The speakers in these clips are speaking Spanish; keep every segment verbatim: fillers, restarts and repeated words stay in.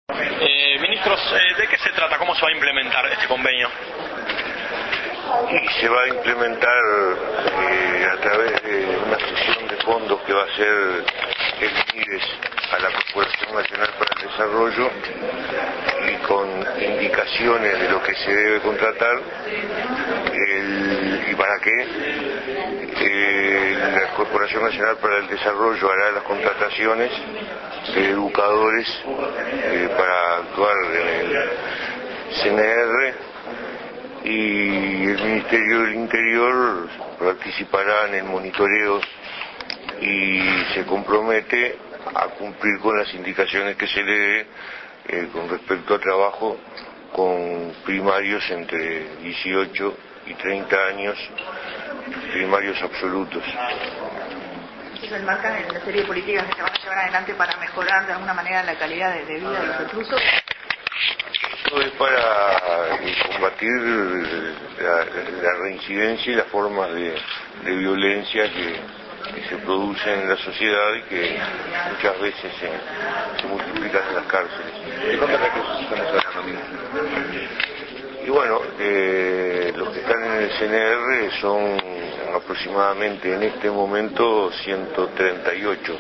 Eh, ministros, eh, ¿de qué se trata? ¿Cómo se va a implementar este convenio? Y se va a implementar eh, a través de una cesión de fondos que va a ser el MIDES a la Corporación Nacional para el Desarrollo, y con indicaciones de lo que se debe contratar el, y para qué. Eh, la Corporación Nacional para el Desarrollo hará las contrataciones de educadores eh, para actuar en el C N R, y el Ministerio del Interior participará en el monitoreo y se compromete a cumplir con las indicaciones que se le dé eh, con respecto a trabajo con primarios entre dieciocho y treinta años, primarios absolutos. ¿Se enmarcan en la serie de políticas que se van a llevar adelante para mejorar de alguna manera la calidad de, de vida de los reclusos? Esto es para eh, combatir la, la reincidencia y las formas de, de violencia que que se producen en la sociedad y que muchas veces se, se multiplican en las cárceles. ¿Y cuántos reclusos están hablando? Y bueno, eh, los que están en el C N R son aproximadamente en este momento ciento treinta y ocho,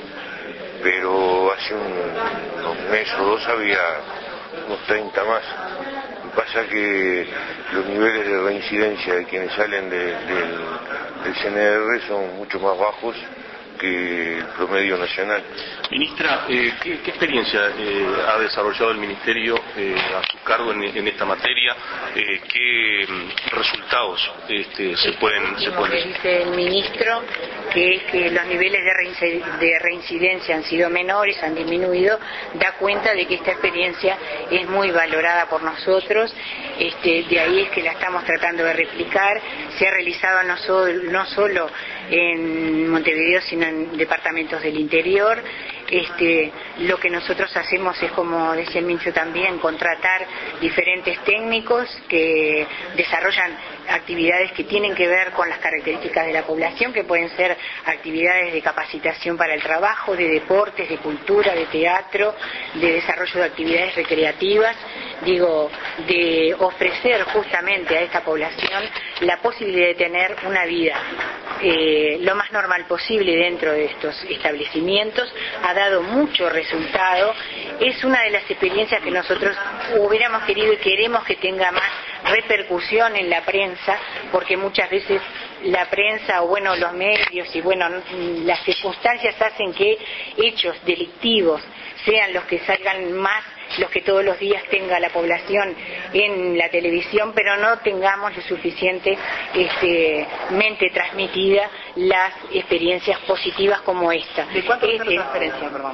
pero hace un, unos meses o dos había unos treinta más. Lo que pasa es que los niveles de reincidencia de quienes salen de, del, del C N R son mucho más bajos que el promedio nacional. Ministra, eh, ¿qué, ¿qué experiencia eh, ha desarrollado el Ministerio eh, a su cargo en, en esta materia? Eh, ¿Qué mm, resultados este, se pueden se pueden que dice el ministro, que es que los niveles de, reincidencia, de reincidencia han sido menores, han disminuido, da cuenta de que esta experiencia es muy valorada por nosotros. Este, de ahí es que la estamos tratando de replicar. Se ha realizado no, so, no solo en Montevideo, sino en departamentos del interior. Este, lo que nosotros hacemos es, como decía el ministro también, contratar diferentes técnicos que desarrollan actividades que tienen que ver con las características de la población, que pueden ser actividades de capacitación para el trabajo, de deportes, de cultura, de teatro, de desarrollo de actividades recreativas, digo, de ofrecer justamente a esta población la posibilidad de tener una vida eh, lo más normal posible dentro de estos establecimientos. Ha dado mucho resultado. Es una de las experiencias que nosotros hubiéramos querido y queremos que tenga más repercusión en la prensa, porque muchas veces la prensa o bueno los medios y bueno las circunstancias hacen que hechos delictivos sean los que salgan más, los que todos los días tenga la población en la televisión, pero no tengamos lo suficiente este, mente transmitida las experiencias positivas como esta. ¿De cuánto es este, la transferencia, perdón?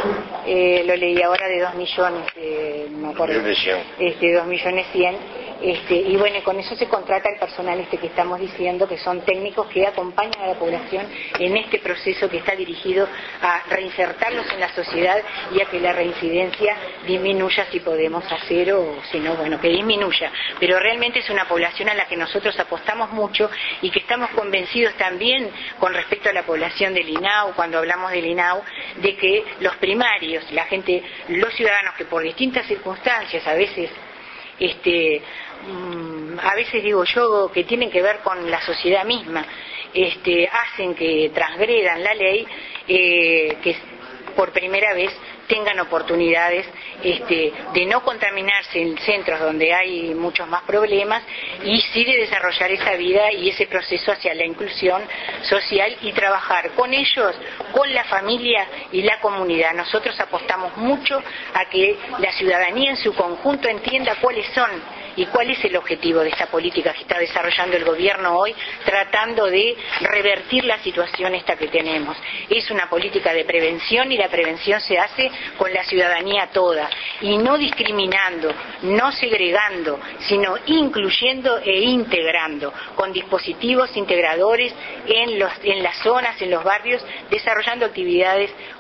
Eh, lo leí ahora de dos millones, eh, no me acuerdo, este, dos millones cien, este, y bueno, con eso se contrata el personal este que estamos diciendo, que son técnicos que acompañan a la población en este proceso que está dirigido a reinsertarlos en la sociedad y a que la reincidencia disminuya si podemos hacer, o si no, bueno, que disminuya. Pero realmente es una población a la que nosotros apostamos mucho y que estamos convencidos también con respecto a la población del I N A U, cuando hablamos del I N A U, de que los primarios, la gente, los ciudadanos que por distintas circunstancias, a veces, este, a veces digo yo, que tienen que ver con la sociedad misma, este, hacen que transgredan la ley, eh, que por primera vez tengan oportunidades este, de no contaminarse en centros donde hay muchos más problemas, y sí de desarrollar esa vida y ese proceso hacia la inclusión social y trabajar con ellos, con la familia y la comunidad. Nosotros apostamos mucho a que la ciudadanía en su conjunto entienda cuáles son y cuál es el objetivo de esta política que está desarrollando el gobierno hoy, tratando de revertir la situación esta que tenemos. Es una política de prevención, y la prevención se hace con la ciudadanía toda, y no discriminando, no segregando, sino incluyendo e integrando, con dispositivos integradores en, los, en las zonas, en los barrios, desarrollando actividades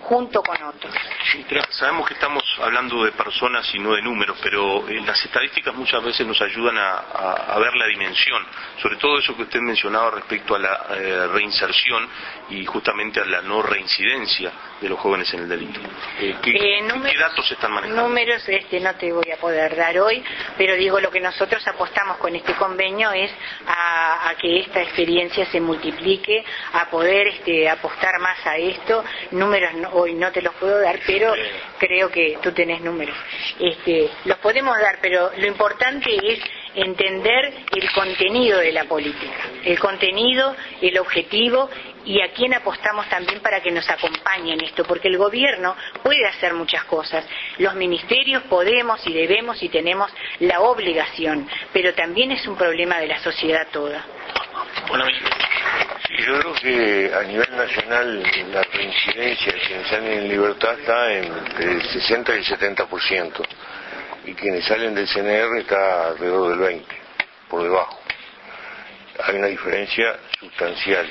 junto con otros. Sabemos que estamos hablando de personas y no de números, pero eh, las estadísticas muchas veces nos ayudan a, a, a ver la dimensión, sobre todo eso que usted mencionaba respecto a la eh, reinserción y justamente a la no reincidencia de los jóvenes en el delito. Eh, ¿qué, eh, número, ¿Qué datos se están manejando? Números este, no te voy a poder dar hoy, pero digo, lo que nosotros apostamos con este convenio es a, a que esta experiencia se multiplique, a poder este, apostar más a esto. Números no, hoy no te los puedo dar, pero creo que tú tenés números. Este, los podemos dar, pero lo importante es entender el contenido de la política, el contenido, el objetivo, y a quién apostamos también para que nos acompañe en esto, porque el gobierno puede hacer muchas cosas, los ministerios podemos y debemos y tenemos la obligación, pero también es un problema de la sociedad toda. Bueno, sí, yo creo que a nivel nacional la reincidencia de quienes salen en libertad está entre el sesenta y el setenta por ciento, y quienes salen del C N R está alrededor del veinte por ciento, por debajo. Hay una diferencia sustancial.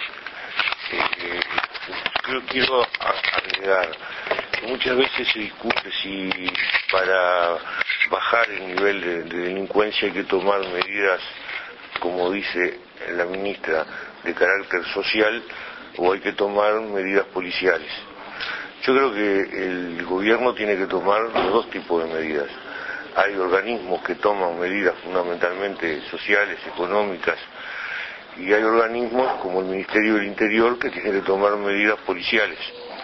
Eh, yo quiero agregar que muchas veces se discute si para bajar el nivel de, de delincuencia hay que tomar medidas, como dice la ministra, de carácter social, o hay que tomar medidas policiales. Yo creo que el gobierno tiene que tomar los dos tipos de medidas. Hay organismos que toman medidas fundamentalmente sociales, económicas, y hay organismos como el Ministerio del Interior que tienen que tomar medidas policiales.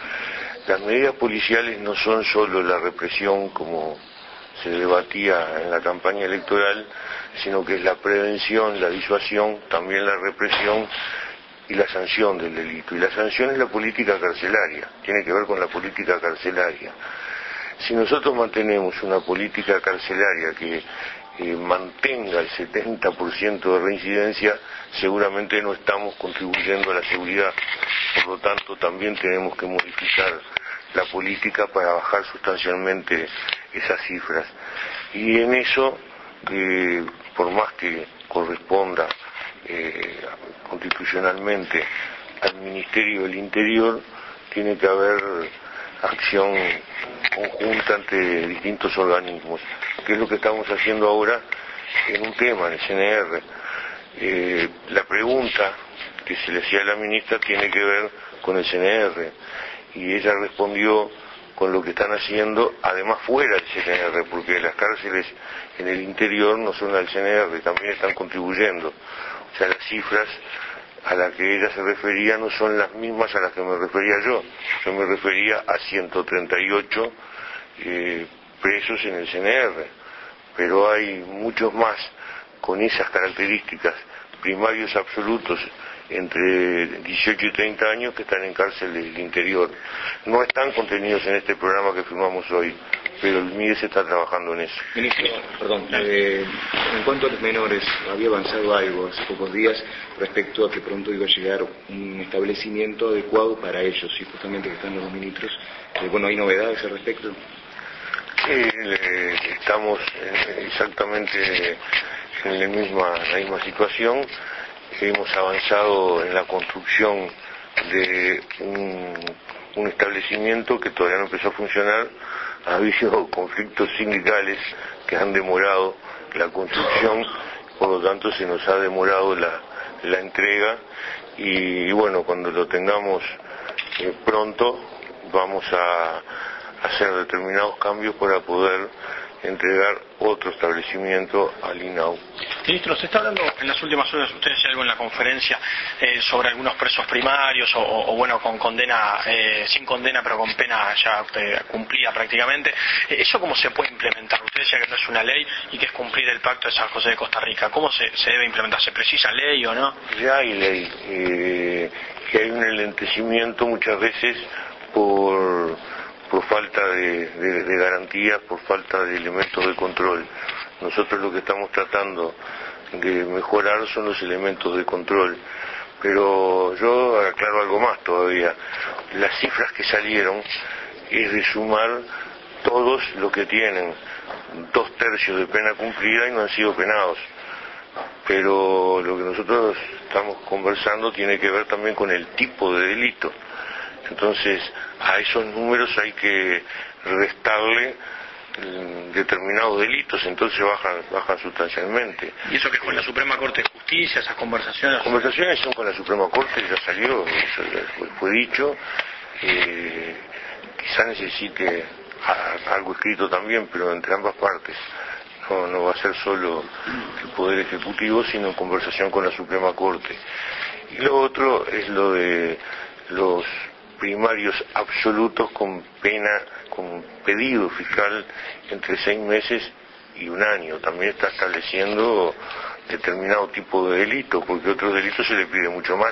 Las medidas policiales no son solo la represión, como se debatía en la campaña electoral, sino que es la prevención, la disuasión, también la represión y la sanción del delito. Y la sanción es la política carcelaria, tiene que ver con la política carcelaria. Si nosotros mantenemos una política carcelaria que eh, mantenga el setenta por ciento de reincidencia, seguramente no estamos contribuyendo a la seguridad. Por lo tanto, también tenemos que modificar la política para bajar sustancialmente esas cifras. Y en eso, eh, por más que corresponda eh, constitucionalmente al Ministerio del Interior, tiene que haber acción conjunta entre distintos organismos, que es lo que estamos haciendo ahora en un tema, en el C N R. Eh, la pregunta que se le hacía a la ministra tiene que ver con el C N R, y ella respondió con lo que están haciendo, además fuera del C N R, porque las cárceles en el interior no son del C N R, también están contribuyendo. O sea, las cifras a las que ella se refería no son las mismas a las que me refería yo. Yo me refería a ciento treinta y ocho eh, presos en el C N R, pero hay muchos más con esas características, primarios absolutos, entre dieciocho y treinta años, que están en cárcel del interior. No están contenidos en este programa que firmamos hoy, pero el M I D E se está trabajando en eso. Ministro, perdón, eh, en cuanto a los menores, había avanzado algo hace pocos días respecto a que pronto iba a llegar un establecimiento adecuado para ellos, y justamente que están los ministros. Eh, bueno, ¿hay novedades al respecto? Sí, eh, estamos eh, exactamente en la misma, la misma situación. Hemos avanzado en la construcción de un, un establecimiento que todavía no empezó a funcionar. Ha habido conflictos sindicales que han demorado la construcción, por lo tanto se nos ha demorado la, la entrega, y, y bueno, cuando lo tengamos eh, pronto vamos a hacer determinados cambios para poder entregar otro establecimiento al I N A U. Ministro, se está hablando en las últimas horas, usted decía algo en la conferencia, eh, sobre algunos presos primarios o, o bueno, con condena, eh, sin condena pero con pena ya eh, cumplida prácticamente. Eh, ¿Eso cómo se puede implementar? Usted decía que no es una ley y que es cumplir el pacto de San José de Costa Rica. ¿Cómo se, se debe implementar? ¿Se precisa ley o no? Ya hay ley, eh, que hay un enlentecimiento muchas veces por... por falta de, de, de garantías, por falta de elementos de control. Nosotros lo que estamos tratando de mejorar son los elementos de control, pero yo aclaro algo más todavía. Las cifras que salieron es de sumar todos los que tienen dos tercios de pena cumplida y no han sido penados, pero lo que nosotros estamos conversando tiene que ver también con el tipo de delito. Entonces, a esos números hay que restarle determinados delitos, entonces bajan bajan sustancialmente. ¿Y eso que fue en la Suprema Corte de Justicia, esas conversaciones? Las conversaciones son con la Suprema Corte, ya salió, eso ya fue, fue dicho. Eh, quizá necesite a, algo escrito también, pero entre ambas partes. No, no va a ser solo el Poder Ejecutivo, sino en conversación con la Suprema Corte. Y lo otro es lo de los primarios absolutos con pena, con pedido fiscal entre seis meses y un año. También está estableciendo determinado tipo de delito, porque otros delitos se le pide mucho más.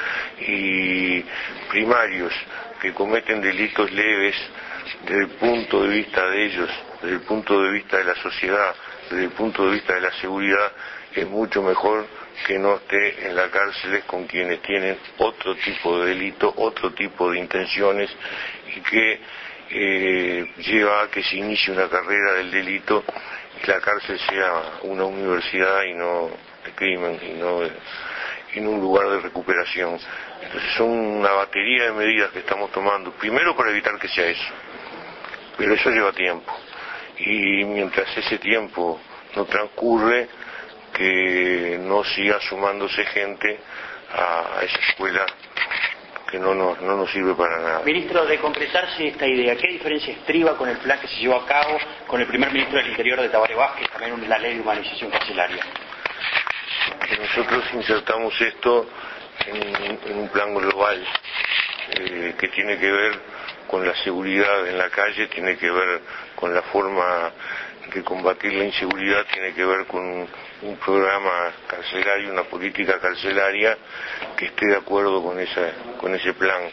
Y primarios que cometen delitos leves desde el punto de vista de ellos, desde el punto de vista de la sociedad, desde el punto de vista de la seguridad, es mucho mejor que no esté en las cárceles con quienes tienen otro tipo de delito, otro tipo de intenciones, y que eh, lleva a que se inicie una carrera del delito y la cárcel sea una universidad y no de crimen, y no, de, y no un lugar de recuperación. Entonces son una batería de medidas que estamos tomando, primero para evitar que sea eso, pero eso lleva tiempo, y mientras ese tiempo no transcurre, que no siga sumándose gente a esa escuela que no nos, no nos sirve para nada. Ministro, de concretarse esta idea, ¿qué diferencia estriba con el plan que se llevó a cabo con el primer ministro del Interior de Tabaré Vázquez, también la ley de humanización carcelaria? Que nosotros insertamos esto en, en un plan global eh, que tiene que ver con la seguridad en la calle, tiene que ver con la forma de combatir la inseguridad, tiene que ver con un, un programa carcelario, una política carcelaria que esté de acuerdo con esa, con ese plan.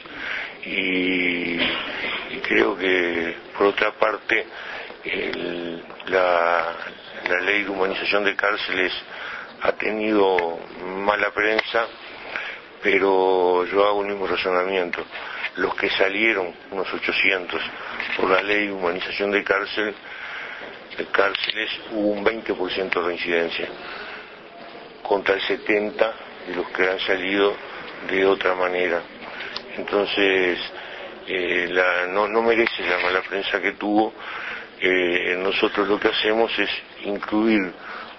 Y, y creo que, por otra parte, el, la, la ley de humanización de cárceles ha tenido mala prensa, pero yo hago el mismo razonamiento. Los que salieron, unos ochocientos, por la ley de humanización de cárcel, de cárceles, hubo un veinte por ciento de reincidencia, contra el setenta por ciento de los que han salido de otra manera. Entonces, eh, la, no, no merece la mala prensa que tuvo. Eh, nosotros lo que hacemos es incluir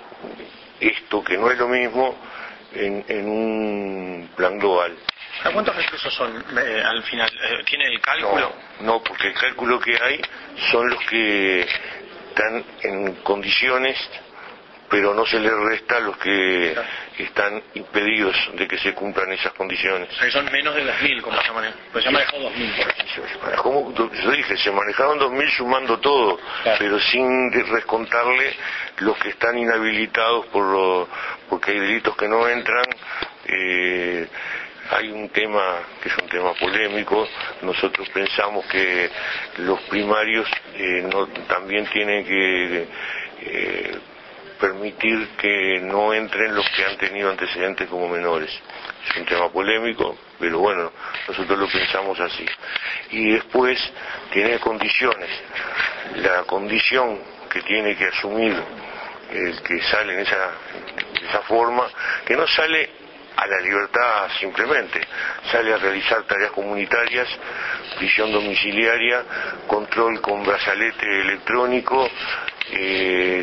esto, que no es lo mismo, en, en un plan global. ¿A cuántos reclusos son eh, al final? Eh, ¿Tiene el cálculo? No, no, porque el cálculo que hay son los que están en condiciones, pero no se les resta a los que claro. están impedidos de que se cumplan esas condiciones. O sea, que son menos de dos mil, como se llama, pues se ha manejado dos mil. ¿Cómo? Yo dije, se manejaron dos mil sumando todo, claro. pero sin descontarle los que están inhabilitados por lo, porque hay delitos que no entran. Eh, Hay un tema que es un tema polémico. Nosotros pensamos que los primarios eh, no, también tienen que eh, permitir que no entren los que han tenido antecedentes como menores. Es un tema polémico, pero bueno, nosotros lo pensamos así. Y después tiene condiciones. La condición que tiene que asumir el que sale en esa, de esa forma, que no sale a la libertad simplemente, sale a realizar tareas comunitarias, prisión domiciliaria, control con brazalete electrónico, eh,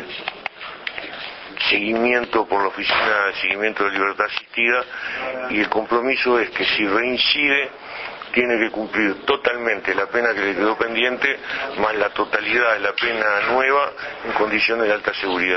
seguimiento por la Oficina de Seguimiento de Libertad Asistida, y el compromiso es que si reincide tiene que cumplir totalmente la pena que le quedó pendiente, más la totalidad de la pena nueva en condiciones de alta seguridad.